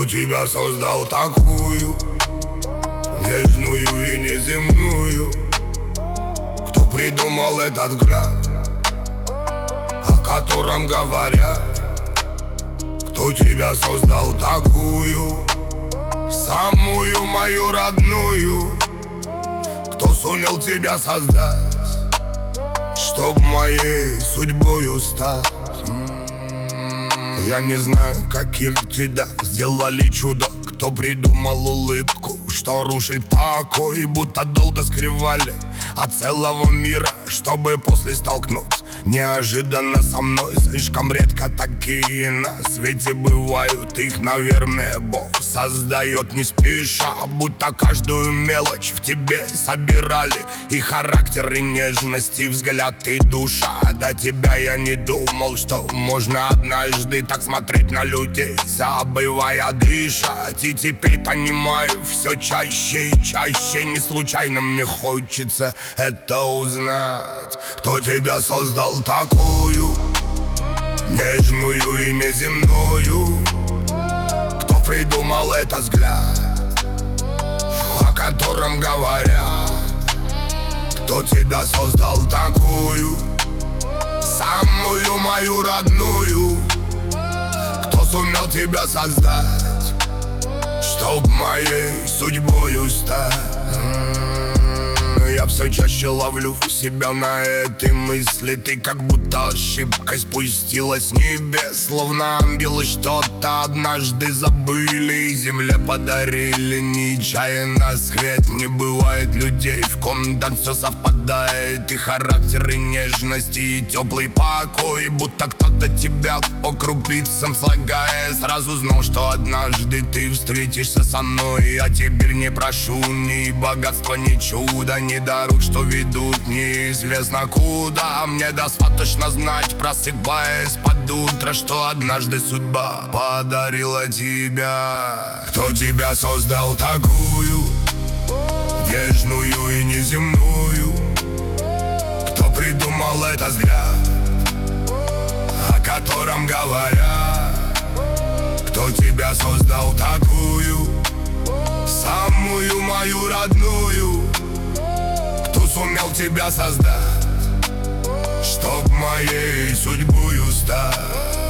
тебя создал такую нежную и неземную? Кто придумал этот взгляд, о котором говорят? Кто тебя создал такую, самую мою родную? Кто сумел тебя создать, чтоб моей судьбою стать? Я не знаю, каким тебя сделали чудо. Кто придумал улыбку, что рушит покой, будто долго скрывали от целого мира, чтобы после столкнуться неожиданно со мной. Слишком редко такие на свете бывают. Их, наверное, Бог создает не спеша, будто каждую мелочь в тебе собирали. И характер, и нежность, и взгляд, и душа. До тебя я не думал, что можно однажды так смотреть на людей, забывая дышать. И теперь понимаю все чаще и чаще. Не случайно мне хочется это узнать. Кто тебя создал такую нежную и неземную? Кто придумал этот взгляд, о котором говорят? Кто тебя создал такую, самую мою родную? Кто сумел тебя создать, чтоб моей судьбою стать? Я все чаще ловлю себя на этой мысли. Ты как будто ошибкой спустилась с небес, словно ангелы что-то однажды забыли и земле подарили нечаянно свет. Не бывает людей, в ком так все совпадает. И характер, и нежность, и теплый покой, будто кто-то тебя по крупицам слагая. Сразу знал, что однажды ты встретишься со мной. А теперь не прошу ни богатства, ни чуда, ни дорог, что ведут неизвестно куда. Мне достаточно знать, просыпаясь под утро, что однажды судьба подарила тебя. Кто тебя создал такую нежную и неземную? Кто придумал этот взгляд, о котором говорят? Кто тебя создал такую, самую мою родную? Кто сумел тебя создать, чтоб моей судьбою стать?